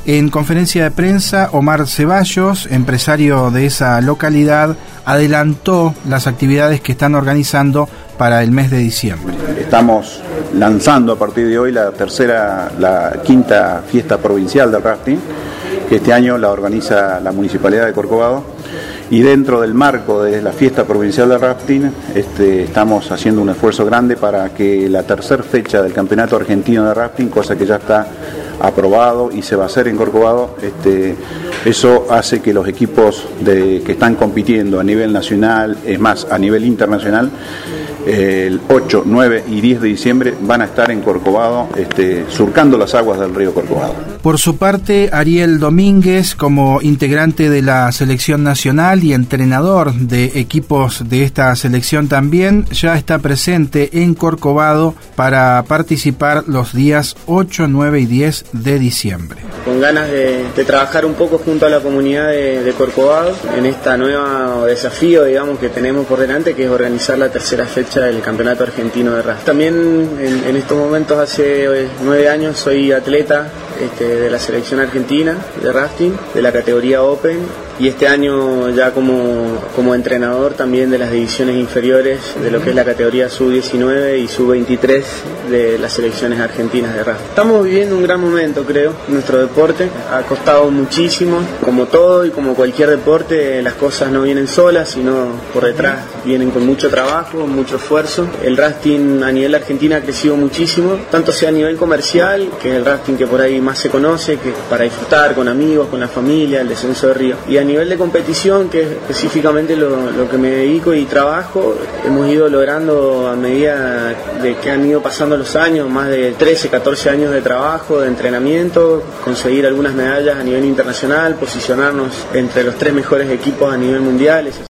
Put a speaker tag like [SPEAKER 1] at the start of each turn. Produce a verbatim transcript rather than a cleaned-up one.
[SPEAKER 1] En conferencia de prensa, Omar Ceballos, empresario de esa localidad, adelantó las actividades que están organizando para el mes de diciembre.
[SPEAKER 2] Estamos lanzando a partir de hoy la tercera, la quinta fiesta provincial del rafting, que este año la organiza la Municipalidad de Corcovado, y dentro del marco de la fiesta provincial del rafting este, estamos haciendo un esfuerzo grande para que la tercera fecha del Campeonato Argentino de Rafting, cosa que ya está aprobado y se va a hacer en Corcovado, este, eso hace que los equipos de, que están compitiendo a nivel nacional, es más, a nivel internacional, el ocho, nueve y diez de diciembre van a estar en Corcovado, este, surcando las aguas del río Corcovado.
[SPEAKER 1] Por su parte, Ariel Domínguez, como integrante de la selección nacional y entrenador de equipos de esta selección también, ya está presente en Corcovado para participar los días ocho, nueve y diez de diciembre.
[SPEAKER 3] Con ganas de, de trabajar un poco junto a la comunidad de, de Corcovado en este nuevo desafío, digamos, que tenemos por delante, que es organizar la tercera fecha del Campeonato Argentino de Rafting. También en, en estos momentos, hace nueve años, soy atleta este, de la selección argentina de rafting, de la categoría Open, y este año ya como, como entrenador también de las divisiones inferiores de lo que es la categoría sub diecinueve y sub veintitrés de las selecciones argentinas de rafting. Estamos viviendo un gran momento, creo, nuestro deporte. Ha costado muchísimo, como todo y como cualquier deporte, las cosas no vienen solas, sino por detrás vienen con mucho trabajo, mucho esfuerzo. El rafting a nivel argentino ha crecido muchísimo, tanto sea a nivel comercial, que es el rafting que por ahí más se conoce, que para disfrutar con amigos, con la familia, el descenso de río, y a nivel de competición, que es específicamente lo, lo que me dedico y trabajo, hemos ido logrando a medida de que han ido pasando los años, más de trece, catorce años de trabajo, de entrenamiento, conseguir algunas medallas a nivel internacional, posicionarnos entre los tres mejores equipos a nivel mundial.